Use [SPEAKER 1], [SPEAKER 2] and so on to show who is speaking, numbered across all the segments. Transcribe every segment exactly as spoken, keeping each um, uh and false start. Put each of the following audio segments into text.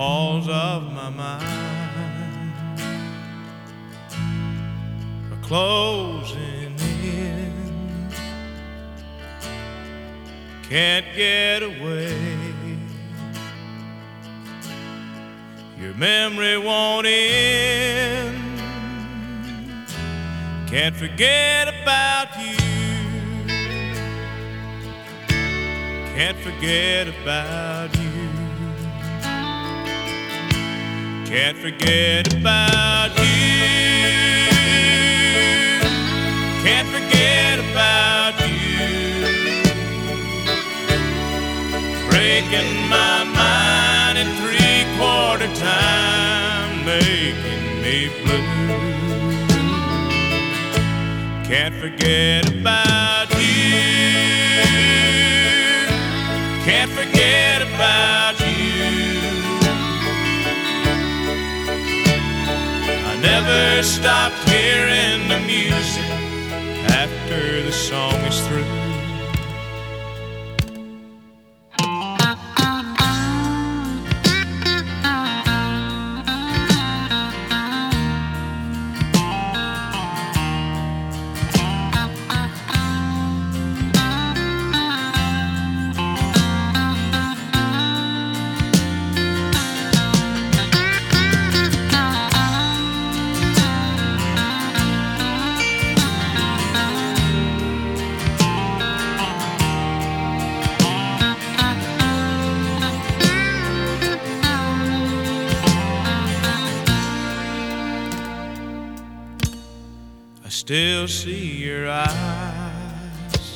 [SPEAKER 1] halls of my mind are closing in. Can't get away. Your memory won't end. Can't forget about you. Can't forget about you. Can't forget about you. Can't forget about you. Breaking my mind in three-quarter time, making me blue. Can't forget about you. Can't forget about you. I never stopped hearing the music after the song is through. Still see your eyes,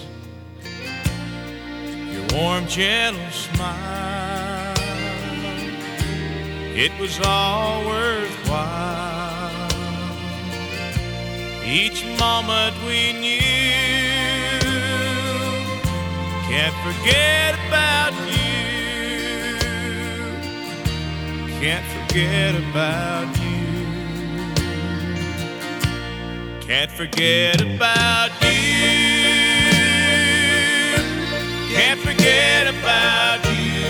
[SPEAKER 1] your warm, gentle smile. It was all worthwhile. Each moment we knew. Can't forget about you. Can't forget about you. Can't forget about you. Can't forget about you.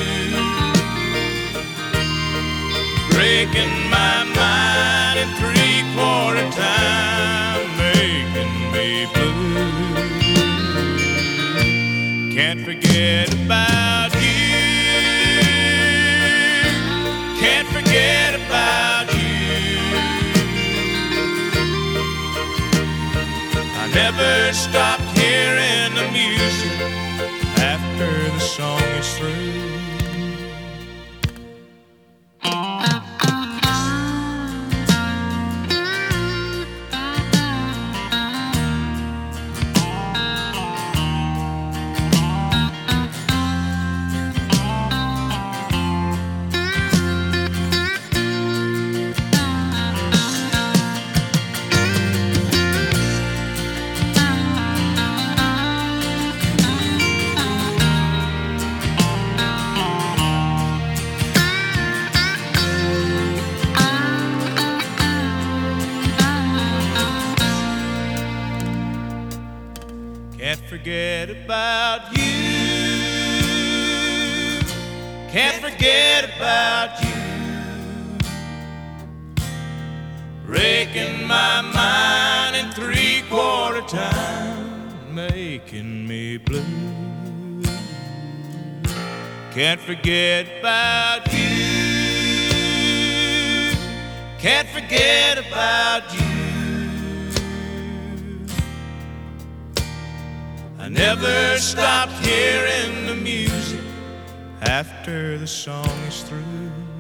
[SPEAKER 1] Breaking my mind in three-quarter time, making me blue. Can't forget about you. Can't forget about you. Never stopped hearing the music after the song is through. Can't forget about you. Can't forget about you. Breaking my mind in three-quarter time, making me blue. Can't forget about you. Can't forget about you. I never stopped hearing the music after the song is through.